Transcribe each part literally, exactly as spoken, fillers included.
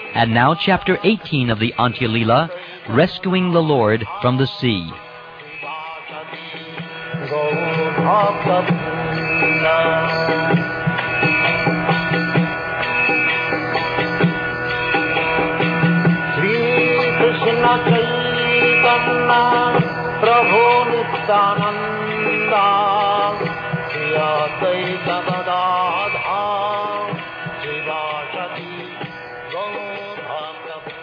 And now chapter eighteen of the Antya Leela, Rescuing the Lord from the Sea. Shri Krishna Chaitanya Prabhu Nityananda Shri Advaita Gadadhar Shivasati Gaur Bhakta.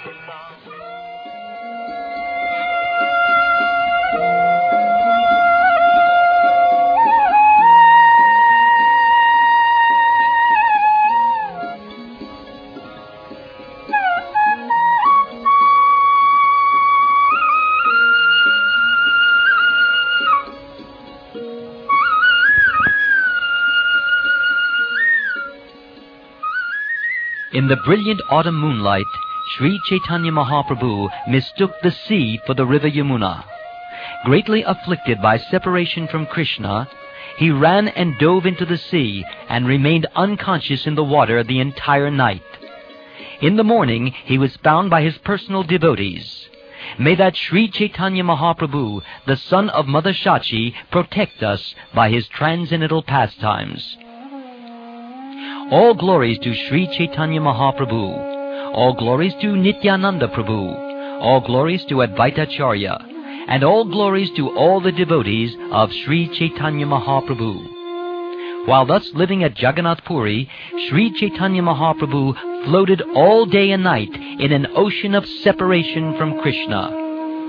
In the brilliant autumn moonlight, Sri Chaitanya Mahaprabhu mistook the sea for the river Yamuna. Greatly afflicted by separation from Krishna, he ran and dove into the sea and remained unconscious in the water the entire night. In the morning, he was found by his personal devotees. May that Sri Chaitanya Mahaprabhu, the son of Mother Shachi, protect us by his transcendental pastimes. All glories to Sri Chaitanya Mahaprabhu. All glories to Nityananda Prabhu. All glories to Advaita Acharya. And all glories to all the devotees of Sri Chaitanya Mahaprabhu. While thus living at Jagannath Puri, Sri Chaitanya Mahaprabhu floated all day and night in an ocean of separation from Krishna.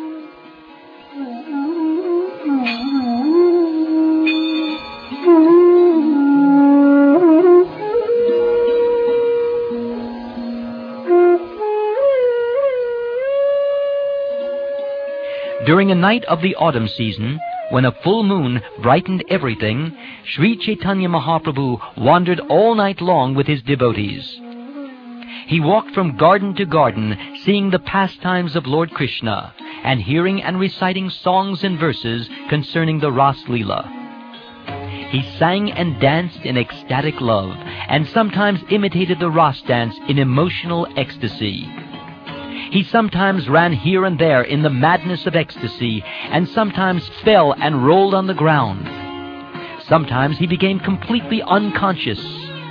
During a night of the autumn season, when a full moon brightened everything, Sri Chaitanya Mahaprabhu wandered all night long with his devotees. He walked from garden to garden, seeing the pastimes of Lord Krishna, and hearing and reciting songs and verses concerning the Ras Leela. He sang and danced in ecstatic love, and sometimes imitated the Ras dance in emotional ecstasy. He sometimes ran here and there in the madness of ecstasy, and sometimes fell and rolled on the ground. Sometimes he became completely unconscious.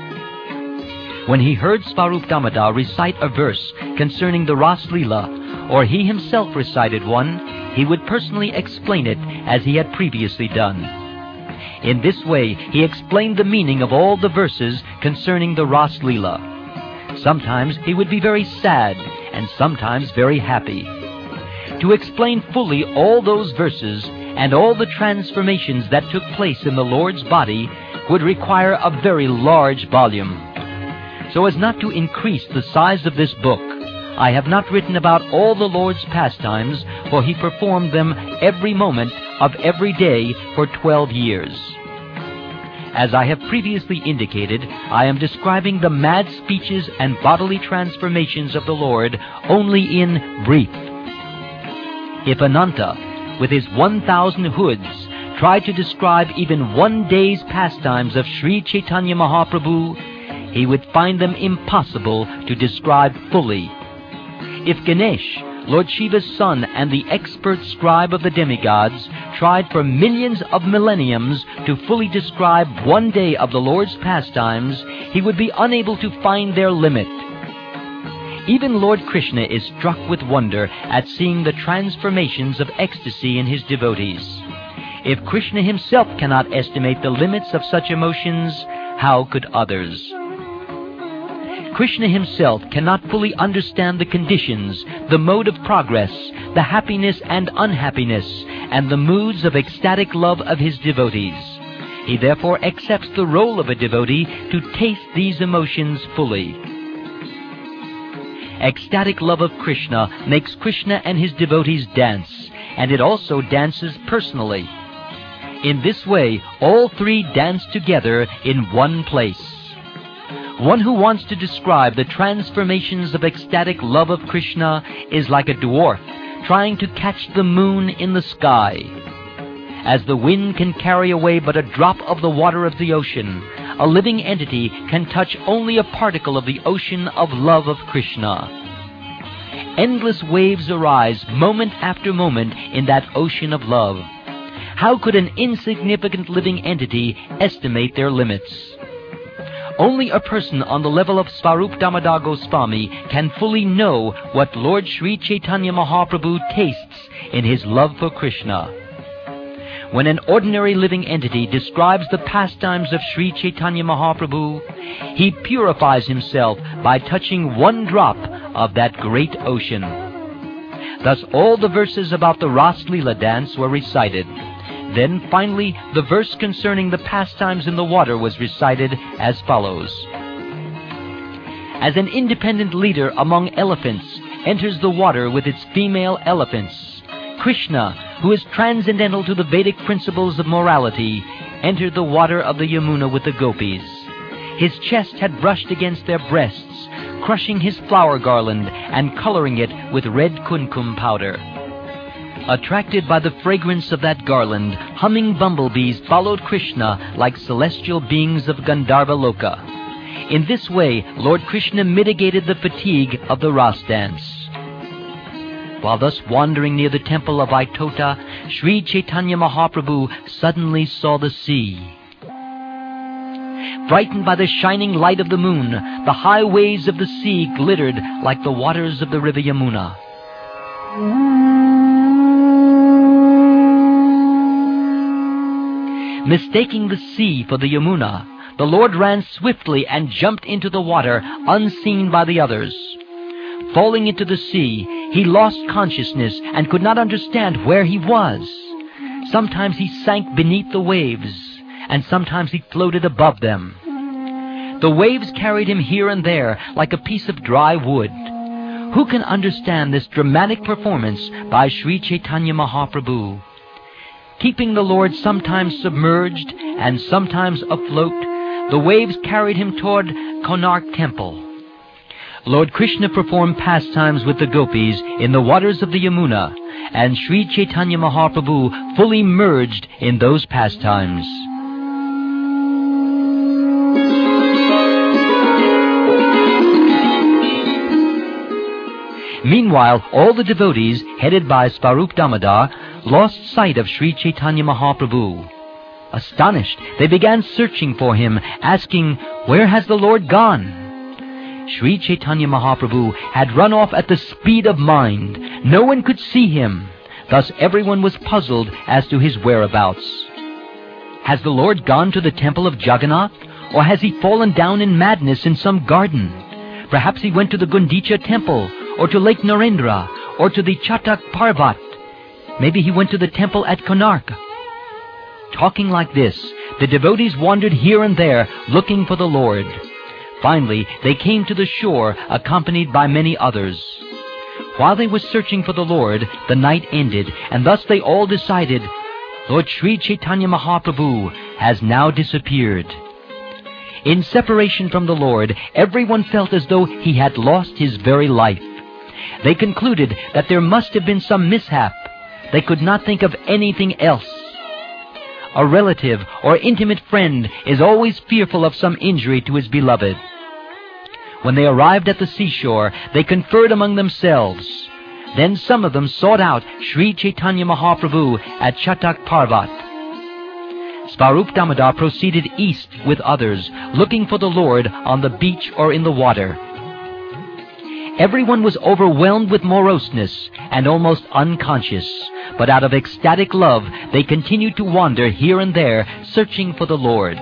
When he heard Svarup Damodar recite a verse concerning the Ras Leela, or he himself recited one, he would personally explain it as he had previously done. In this way, he explained the meaning of all the verses concerning the Ras Leela. Sometimes he would be very sad, and sometimes very happy. To explain fully all those verses and all the transformations that took place in the Lord's body would require a very large volume. So as not to increase the size of this book, I have not written about all the Lord's pastimes, for he performed them every moment of every day for twelve years. As I have previously indicated, I am describing the mad speeches and bodily transformations of the Lord only in brief. If Ananta, with his one thousand hoods, tried to describe even one day's pastimes of Sri Chaitanya Mahaprabhu, he would find them impossible to describe fully. If Ganesh, Lord Shiva's son and the expert scribe of the demigods, tried for millions of millenniums to fully describe one day of the Lord's pastimes, he would be unable to find their limit. Even Lord Krishna is struck with wonder at seeing the transformations of ecstasy in his devotees. If Krishna himself cannot estimate the limits of such emotions, how could others? Krishna himself cannot fully understand the conditions, the mode of progress, the happiness and unhappiness, and the moods of ecstatic love of his devotees. He therefore accepts the role of a devotee to taste these emotions fully. Ecstatic love of Krishna makes Krishna and his devotees dance, and it also dances personally. In this way, all three dance together in one place. One who wants to describe the transformations of ecstatic love of Krishna is like a dwarf trying to catch the moon in the sky. As the wind can carry away but a drop of the water of the ocean, a living entity can touch only a particle of the ocean of love of Krishna. Endless waves arise moment after moment in that ocean of love. How could an insignificant living entity estimate their limits? Only a person on the level of Svarup Damodar Goswami can fully know what Lord Sri Chaitanya Mahaprabhu tastes in his love for Krishna. When an ordinary living entity describes the pastimes of Sri Chaitanya Mahaprabhu, he purifies himself by touching one drop of that great ocean. Thus all the verses about the Ras Leela dance were recited. Then finally the verse concerning the pastimes in the water was recited as follows. As an independent leader among elephants enters the water with its female elephants, Krishna, who is transcendental to the Vedic principles of morality, entered the water of the Yamuna with the gopis. His chest had brushed against their breasts, crushing his flower garland and coloring it with red kunkum powder. Attracted by the fragrance of that garland, humming bumblebees followed Krishna like celestial beings of Gandharva Loka. In this way, Lord Krishna mitigated the fatigue of the Ras dance. While thus wandering near the temple of Vaitota, Sri Chaitanya Mahaprabhu suddenly saw the sea. Brightened by the shining light of the moon, the high waves of the sea glittered like the waters of the river Yamuna. Mistaking the sea for the Yamuna, the Lord ran swiftly and jumped into the water, unseen by the others. Falling into the sea, he lost consciousness and could not understand where he was. Sometimes he sank beneath the waves, and sometimes he floated above them. The waves carried him here and there like a piece of dry wood. Who can understand this dramatic performance by Sri Chaitanya Mahaprabhu? Keeping the Lord sometimes submerged and sometimes afloat, the waves carried him toward Konark Temple. Lord Krishna performed pastimes with the gopis in the waters of the Yamuna, and Sri Chaitanya Mahaprabhu fully merged in those pastimes. Meanwhile, all the devotees, headed by Svarup Damodar, lost sight of Sri Chaitanya Mahaprabhu. Astonished, they began searching for him, asking, "Where has the Lord gone?" Sri Chaitanya Mahaprabhu had run off at the speed of mind. No one could see him. Thus everyone was puzzled as to his whereabouts. Has the Lord gone to the temple of Jagannath? Or has he fallen down in madness in some garden? Perhaps he went to the Gundicha temple, or to Lake Narendra, or to the Chatak Parvat. Maybe he went to the temple at Konark. Talking like this, the devotees wandered here and there, looking for the Lord. Finally, they came to the shore, accompanied by many others. While they were searching for the Lord, the night ended, and thus they all decided, Lord Sri Chaitanya Mahaprabhu has now disappeared. In separation from the Lord, everyone felt as though he had lost his very life. They concluded that there must have been some mishap. They could not think of anything else. A relative or intimate friend is always fearful of some injury to his beloved. When they arrived at the seashore, they conferred among themselves. Then some of them sought out Sri Chaitanya Mahaprabhu at Chatak Parvat. Svarup Damodar proceeded east with others, looking for the Lord on the beach or in the water. Everyone was overwhelmed with moroseness and almost unconscious, but out of ecstatic love they continued to wander here and there, searching for the Lord.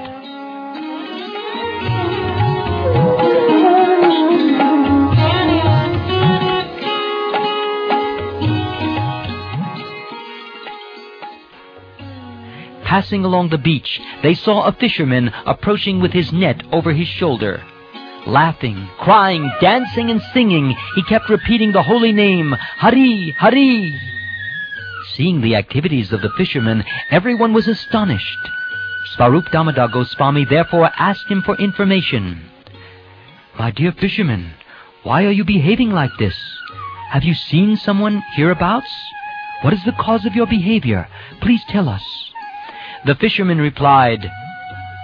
Passing along the beach, they saw a fisherman approaching with his net over his shoulder. Laughing, crying, dancing, and singing, he kept repeating the holy name, Hari, Hari. Seeing the activities of the fisherman, everyone was astonished. Svarup Damodar Goswami therefore asked him for information. "My dear fisherman, why are you behaving like this? Have you seen someone hereabouts? What is the cause of your behavior? Please tell us." The fisherman replied,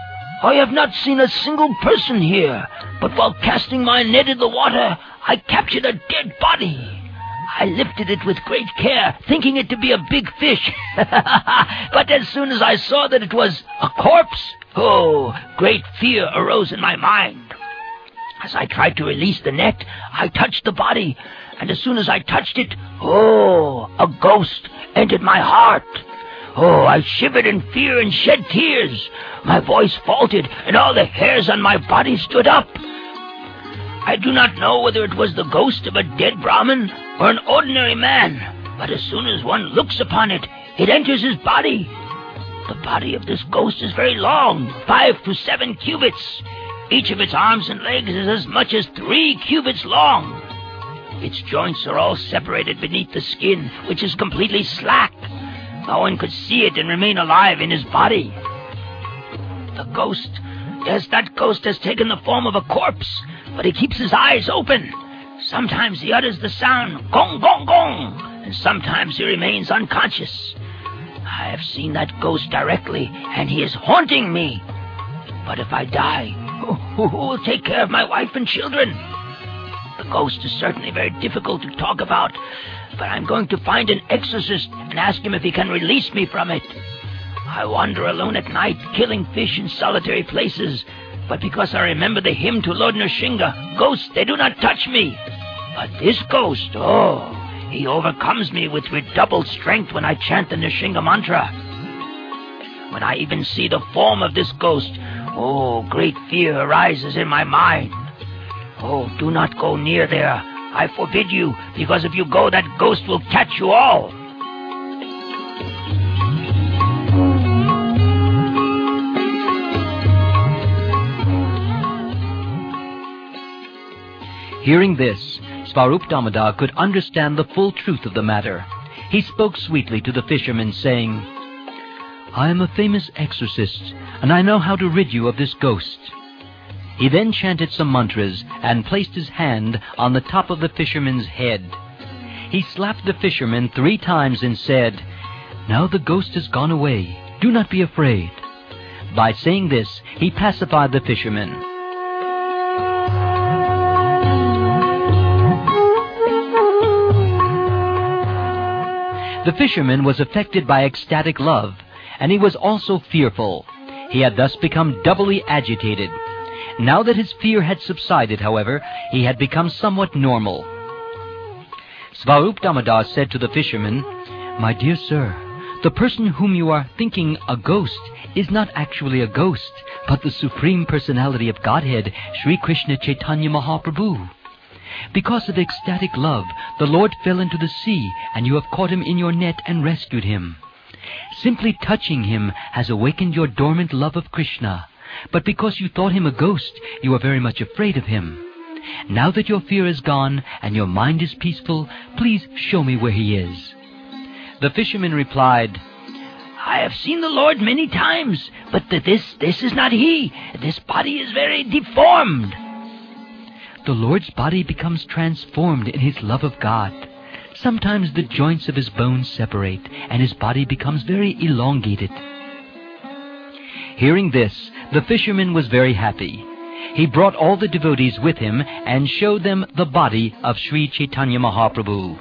I have not seen a single person here, but while casting my net in the water, I captured a dead body. I lifted it with great care, thinking it to be a big fish. But as soon as I saw that it was a corpse, oh, great fear arose in my mind. As I tried to release the net, I touched the body, and as soon as I touched it, oh, a ghost entered my heart. Oh, I shivered in fear and shed tears. My voice faltered, and all the hairs on my body stood up. I do not know whether it was the ghost of a dead Brahmin or an ordinary man, but as soon as one looks upon it, it enters his body. The body of this ghost is very long, five to seven cubits. Each of its arms and legs is as much as three cubits long. Its joints are all separated beneath the skin, which is completely slack. No one could see it and remain alive in his body. The ghost, yes, that ghost has taken the form of a corpse, but he keeps his eyes open. Sometimes he utters the sound, gong, gong, gong, and sometimes he remains unconscious. I have seen that ghost directly, and he is haunting me. But if I die, who, who, who will take care of my wife and children? The ghost is certainly very difficult to talk about, but I'm going to find an exorcist and ask him if he can release me from it. I wander alone at night, killing fish in solitary places, but because I remember the hymn to Lord Nrsinga, ghosts, they do not touch me. But this ghost, oh, he overcomes me with redoubled strength when I chant the Nrsinga mantra. When I even see the form of this ghost, oh, great fear arises in my mind. Oh, do not go near there. I forbid you, because if you go, that ghost will catch you all. Hearing this, Svarup Damodar could understand the full truth of the matter. He spoke sweetly to the fisherman, saying, I am a famous exorcist, and I know how to rid you of this ghost. He then chanted some mantras and placed his hand on the top of the fisherman's head. He slapped the fisherman three times and said, Now the ghost has gone away. Do not be afraid. By saying this, he pacified the fisherman. The fisherman was affected by ecstatic love, and he was also fearful. He had thus become doubly agitated. Now that his fear had subsided, however, he had become somewhat normal. Svarup Damodar said to the fisherman, My dear sir, the person whom you are thinking a ghost is not actually a ghost, but the Supreme Personality of Godhead, Sri Krishna Chaitanya Mahaprabhu. Because of ecstatic love, the Lord fell into the sea, and you have caught him in your net and rescued him. Simply touching him has awakened your dormant love of Krishna. But because you thought him a ghost, you are very much afraid of him. Now that your fear is gone and your mind is peaceful, please show me where he is. The fisherman replied, I have seen the Lord many times, but this, this is not he. This body is very deformed. The Lord's body becomes transformed in his love of God. Sometimes the joints of his bones separate, and his body becomes very elongated. Hearing this, the fisherman was very happy. He brought all the devotees with him and showed them the body of Sri Chaitanya Mahaprabhu.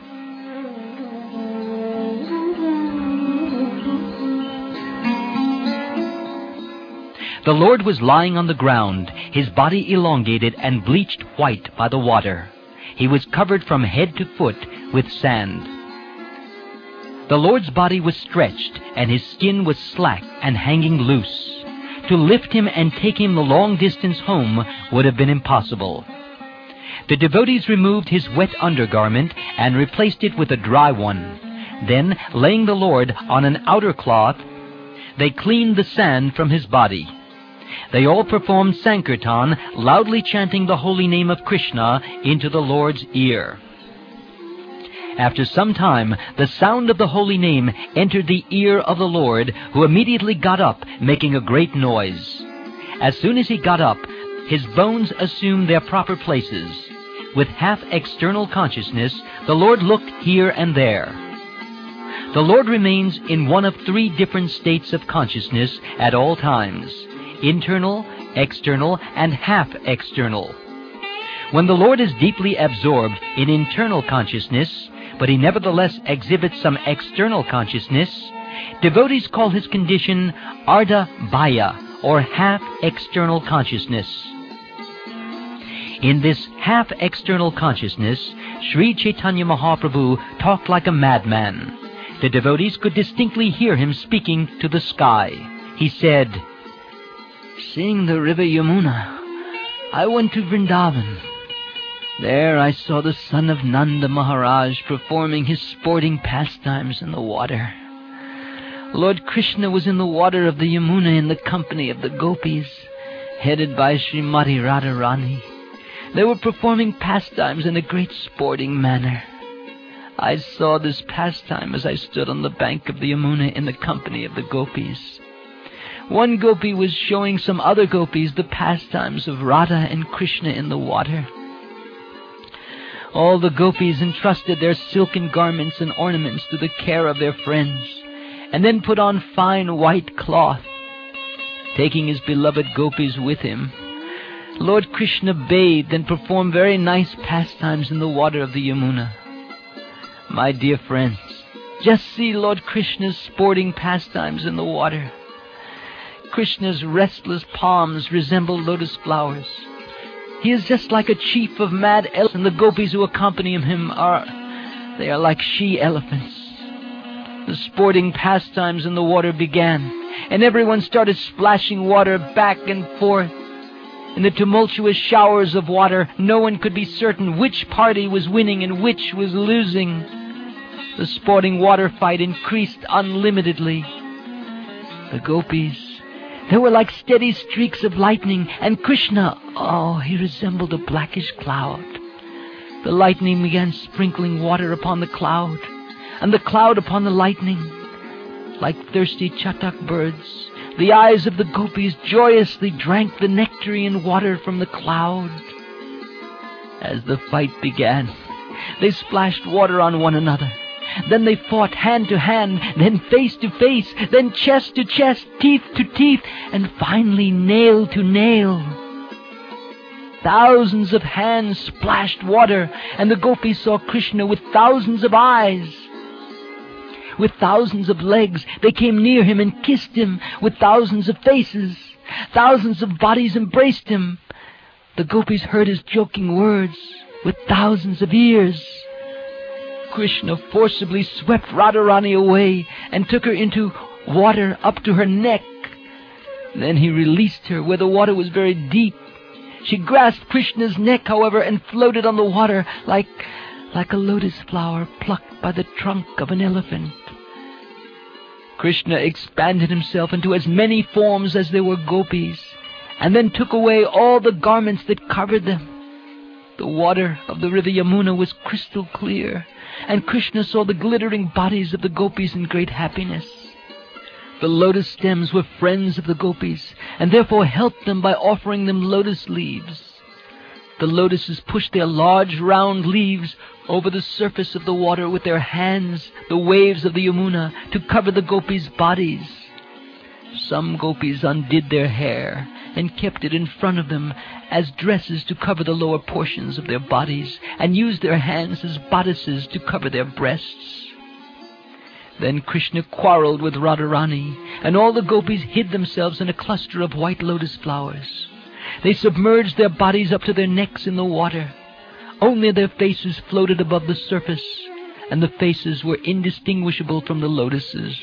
The Lord was lying on the ground, his body elongated and bleached white by the water. He was covered from head to foot with sand. The Lord's body was stretched, and his skin was slack and hanging loose. To lift him and take him the long distance home would have been impossible. The devotees removed his wet undergarment and replaced it with a dry one. Then, laying the Lord on an outer cloth, they cleaned the sand from his body. They all performed Sankirtan, loudly chanting the holy name of Krishna into the Lord's ear. After some time, the sound of the holy name entered the ear of the Lord, who immediately got up, making a great noise. As soon as he got up, his bones assumed their proper places. With half external consciousness, the Lord looked here and there. The Lord remains in one of three different states of consciousness at all times. internal, external, and half-external. When the Lord is deeply absorbed in internal consciousness, but he nevertheless exhibits some external consciousness, devotees call his condition Ardha Bhaya, or half-external consciousness. In this half-external consciousness, Sri Chaitanya Mahaprabhu talked like a madman. The devotees could distinctly hear him speaking to the sky. He said, "Seeing the river Yamuna, I went to Vrindavan. There I saw the son of Nanda Maharaj performing his sporting pastimes in the water. Lord Krishna was in the water of the Yamuna in the company of the gopis, headed by Srimati Radharani. They were performing pastimes in a great sporting manner. I saw this pastime as I stood on the bank of the Yamuna in the company of the gopis. One gopi was showing some other gopis the pastimes of Radha and Krishna in the water. All the gopis entrusted their silken garments and ornaments to the care of their friends, and then put on fine white cloth. Taking his beloved gopis with him, Lord Krishna bathed and performed very nice pastimes in the water of the Yamuna. My dear friends, just see Lord Krishna's sporting pastimes in the water. Krishna's restless palms resemble lotus flowers. He is just like a chief of mad elephants, and the gopis who accompany him are, they are like she-elephants. The sporting pastimes in the water began, and everyone started splashing water back and forth. In the tumultuous showers of water, no one could be certain which party was winning and which was losing. The sporting water fight increased unlimitedly. The gopis, they were like steady streaks of lightning, and Krishna, oh, he resembled a blackish cloud. The lightning began sprinkling water upon the cloud, and the cloud upon the lightning. Like thirsty chatak birds, the eyes of the gopis joyously drank the nectarine water from the cloud. As the fight began, they splashed water on one another. Then they fought hand to hand, then face to face, then chest to chest, teeth to teeth, and finally nail to nail. Thousands of hands splashed water, and the gopis saw Krishna with thousands of eyes. With thousands of legs, they came near him and kissed him. With thousands of faces, thousands of bodies embraced him. The gopis heard his joking words. With thousands of ears, Krishna forcibly swept Radharani away and took her into water up to her neck. Then he released her where the water was very deep. She grasped Krishna's neck, however, and floated on the water like, like a lotus flower plucked by the trunk of an elephant. Krishna expanded himself into as many forms as there were gopis, and then took away all the garments that covered them. The water of the river Yamuna was crystal clear, and Krishna saw the glittering bodies of the gopis in great happiness. The lotus stems were friends of the gopis, and therefore helped them by offering them lotus leaves. The lotuses pushed their large round leaves over the surface of the water with their hands, the waves of the Yamuna, to cover the gopis' bodies. Some gopis undid their hair and kept it in front of them as dresses to cover the lower portions of their bodies, and used their hands as bodices to cover their breasts. Then Krishna quarreled with Radharani, and all the gopis hid themselves in a cluster of white lotus flowers. They submerged their bodies up to their necks in the water. Only their faces floated above the surface, and the faces were indistinguishable from the lotuses.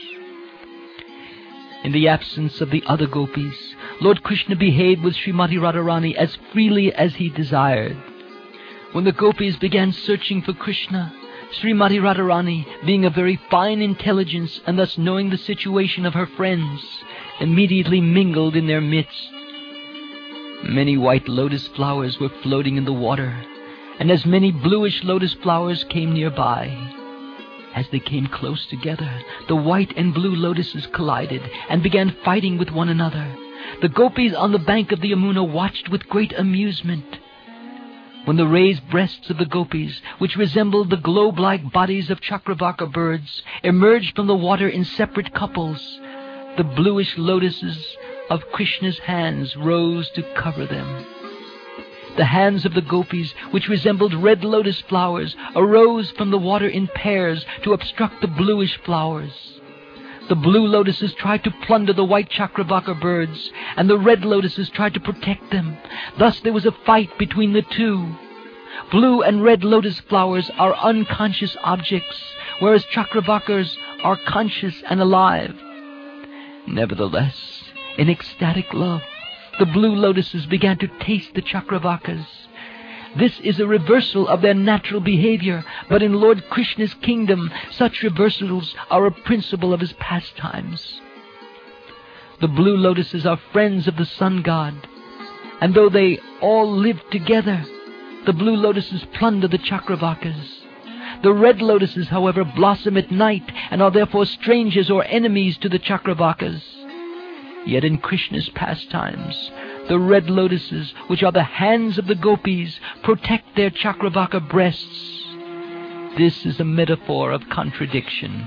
In the absence of the other gopis, Lord Krishna behaved with Srimati Radharani as freely as he desired. When the gopis began searching for Krishna, Srimati Radharani, being of very fine intelligence and thus knowing the situation of her friends, immediately mingled in their midst. Many white lotus flowers were floating in the water, and as many bluish lotus flowers came nearby. As they came close together, the white and blue lotuses collided and began fighting with one another. The gopis on the bank of the Yamuna watched with great amusement. When the raised breasts of the gopis, which resembled the globe-like bodies of Chakravarka birds, emerged from the water in separate couples, the bluish lotuses of Krishna's hands rose to cover them. The hands of the gopis, which resembled red lotus flowers, arose from the water in pairs to obstruct the bluish flowers. The blue lotuses tried to plunder the white Chakravaka birds, and the red lotuses tried to protect them. Thus there was a fight between the two. Blue and red lotus flowers are unconscious objects, whereas Chakravakas are conscious and alive. Nevertheless, in ecstatic love, the blue lotuses began to taste the Chakravakas. This is a reversal of their natural behavior, but in Lord Krishna's kingdom, such reversals are a principle of his pastimes. The blue lotuses are friends of the sun god, and though they all live together, the blue lotuses plunder the Chakravakas. The red lotuses, however, blossom at night and are therefore strangers or enemies to the Chakravakas. Yet in Krishna's pastimes, the red lotuses, which are the hands of the gopis, protect their Chakravaka breasts. This is a metaphor of contradiction.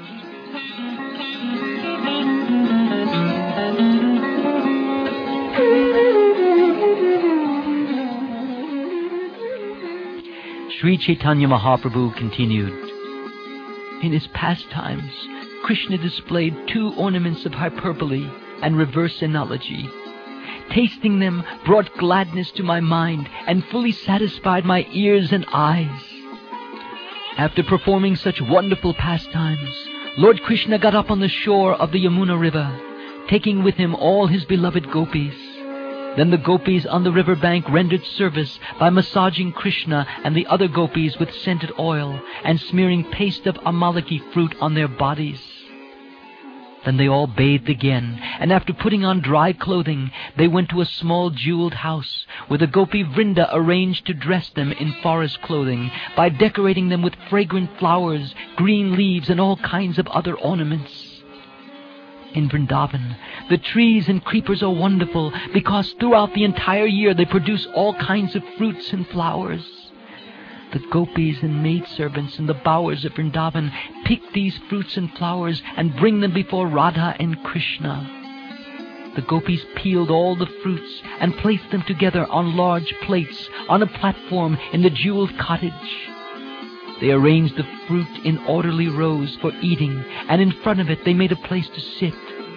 Sri Chaitanya Mahaprabhu continued. In his pastimes, Krishna displayed two ornaments of hyperbole and reverse analogy. Tasting them brought gladness to my mind and fully satisfied my ears and eyes. After performing such wonderful pastimes, Lord Krishna got up on the shore of the Yamuna river, taking with him all his beloved gopis. Then the gopis on the river bank rendered service by massaging Krishna and the other gopis with scented oil and smearing paste of amalaki fruit on their bodies. Then they all bathed again, and after putting on dry clothing, they went to a small jeweled house, where the gopi Vrinda arranged to dress them in forest clothing by decorating them with fragrant flowers, green leaves, and all kinds of other ornaments. In Vrindavan, the trees and creepers are wonderful because throughout the entire year they produce all kinds of fruits and flowers. The gopis and maidservants in the bowers of Vrindavan pick these fruits and flowers and bring them before Radha and Krishna. The gopis peeled all the fruits and placed them together on large plates on a platform in the jeweled cottage. They arranged the fruit in orderly rows for eating, and in front of it they made a place to sit.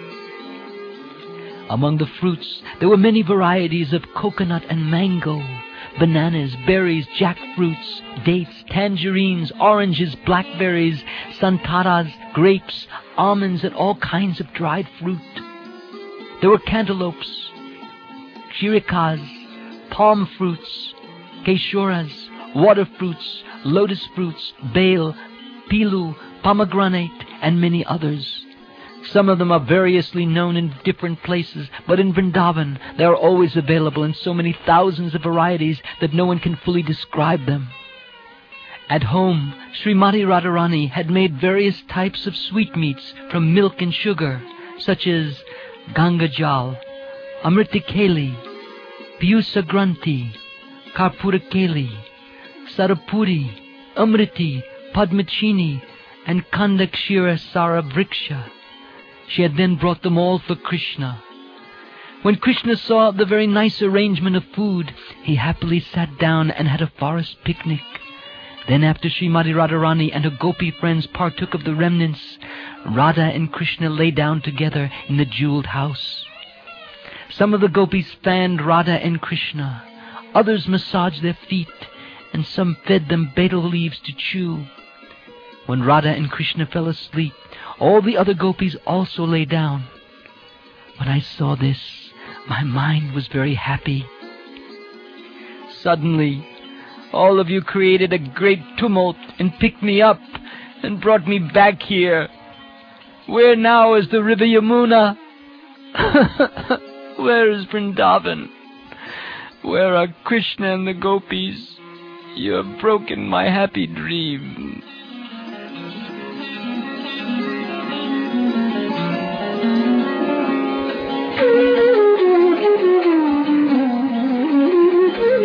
Among the fruits there were many varieties of coconut and mango, bananas, berries, jackfruits, dates, tangerines, oranges, blackberries, santaras, grapes, almonds, and all kinds of dried fruit. There were cantaloupes, chirikas, palm fruits, keshuras, water fruits, lotus fruits, bale, pilu, pomegranate, and many others. Some of them are variously known in different places, but in Vrindavan they are always available in so many thousands of varieties that no one can fully describe them. At home, Srimati Radharani had made various types of sweetmeats from milk and sugar, such as Gangajal, Amritikeli, Piyusagranti, Karpurakeli, Sarapuri, Amriti, Padmachini, and Kandakshira Saravriksha. She had then brought them all for Krishna. When Krishna saw the very nice arrangement of food, he happily sat down and had a forest picnic. Then after Srimati Radharani and her gopi friends partook of the remnants, Radha and Krishna lay down together in the jeweled house. Some of the gopis fanned Radha and Krishna, others massaged their feet, and some fed them betel leaves to chew. When Radha and Krishna fell asleep, all the other gopis also lay down. When I saw this, my mind was very happy. Suddenly, all of you created a great tumult and picked me up and brought me back here. Where now is the river Yamuna? Where is Vrindavan? Where are Krishna and the gopis? You have broken my happy dream.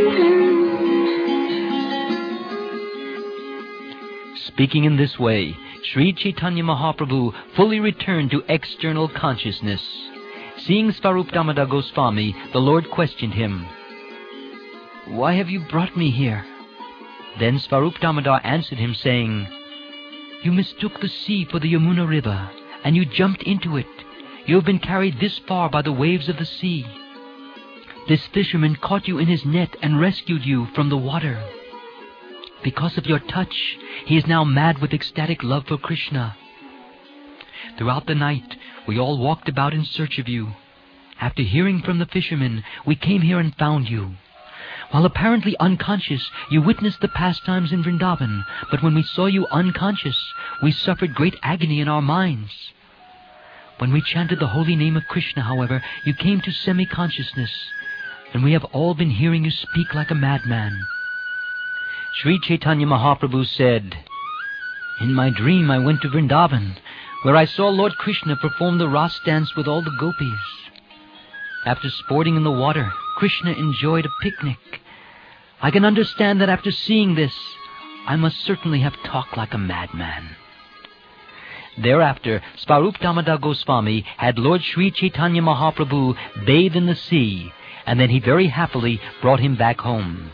Speaking in this way, Sri Chaitanya Mahaprabhu fully returned to external consciousness. Seeing Svarup Damodar Goswami, the Lord questioned him, "Why have you brought me here?" Then Svarup Damodar answered him, saying, "You mistook the sea for the Yamuna river, and you jumped into it. You have been carried this far by the waves of the sea. This fisherman caught you in his net and rescued you from the water. Because of your touch, he is now mad with ecstatic love for Krishna. Throughout the night, we all walked about in search of you. After hearing from the fisherman, we came here and found you. While apparently unconscious, you witnessed the pastimes in Vrindavan, but when we saw you unconscious, we suffered great agony in our minds. When we chanted the holy name of Krishna, however, you came to semi-consciousness, and we have all been hearing you speak like a madman." Sri Chaitanya Mahaprabhu said, "In my dream I went to Vrindavan, where I saw Lord Krishna perform the Ras dance with all the gopis. After sporting in the water, Krishna enjoyed a picnic. I can understand that after seeing this, I must certainly have talked like a madman." Thereafter, Svarup Damodar Goswami had Lord Sri Chaitanya Mahaprabhu bathe in the sea, and then he very happily brought him back home.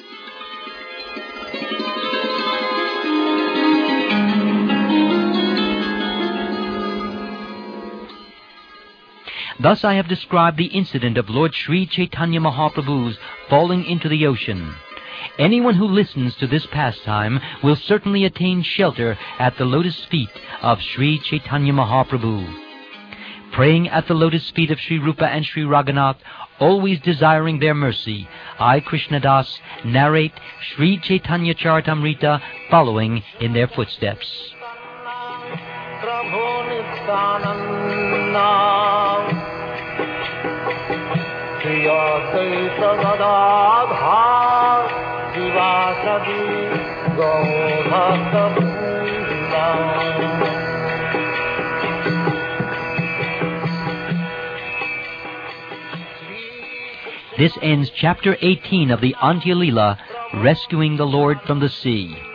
Thus I have described the incident of Lord Sri Chaitanya Mahaprabhu's falling into the ocean. Anyone who listens to this pastime will certainly attain shelter at the lotus feet of Sri Chaitanya Mahaprabhu. Praying at the lotus feet of Sri Rupa and Sri Raghunath, always desiring their mercy, I, Krishnadas, narrate Sri Chaitanya Charitamrita following in their footsteps. This ends chapter eighteen of the Antya Leela, Rescuing the Lord from the Sea.